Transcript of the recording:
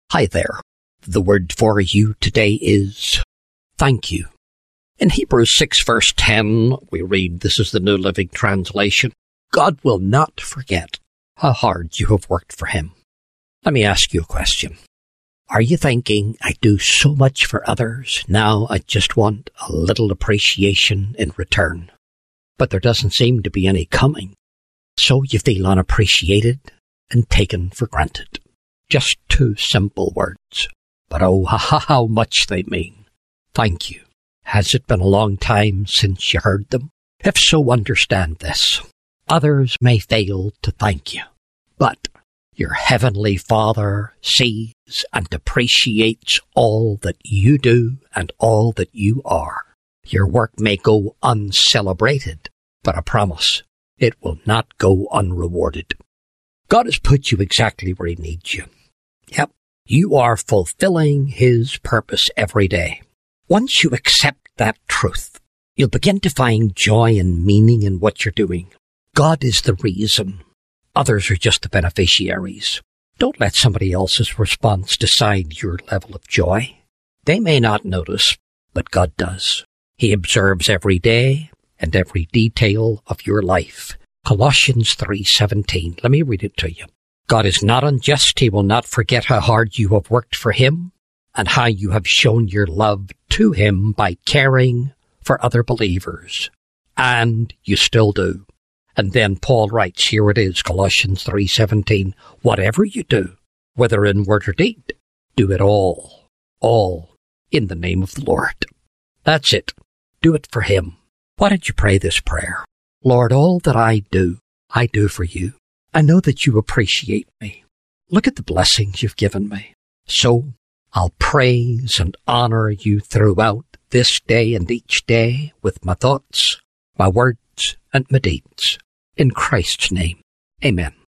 Hi there. The word for you today is thank you. In Hebrews 6 verse 10, we read, this is the New Living Translation, God will not forget how hard you have worked for him. Let me ask you a question. Are you thinking, I do so much for others, now I just want a little appreciation in return? But there doesn't seem to be any coming. So you feel unappreciated and taken for granted. Just two simple words. But oh, how much they mean. Thank you. Has it been a long time since you heard them? If so, understand this. Others may fail to thank you, but your heavenly Father sees and appreciates all that you do and all that you are. Your work may go uncelebrated, but I promise it will not go unrewarded. God has put you exactly where he needs you. Yep, you are fulfilling his purpose every day. Once you accept that truth, you'll begin to find joy and meaning in what you're doing. God is the reason. Others are just the beneficiaries. Don't let somebody else's response decide your level of joy. They may not notice, but God does. He observes every day and every detail of your life. Colossians 3:17. Let me read it to you. God is not unjust. He will not forget how hard you have worked for him and how you have shown your love to him by caring for other believers. And you still do. And then Paul writes, here it is, Colossians 3:17, whatever you do, whether in word or deed, do it all in the name of the Lord. That's it. Do it for him. Why don't you pray this prayer? Lord, all that I do for you. I know that you appreciate me. Look at the blessings you've given me. So I'll praise and honor you throughout this day and each day with my thoughts, my words, and my deeds. In Christ's name, amen.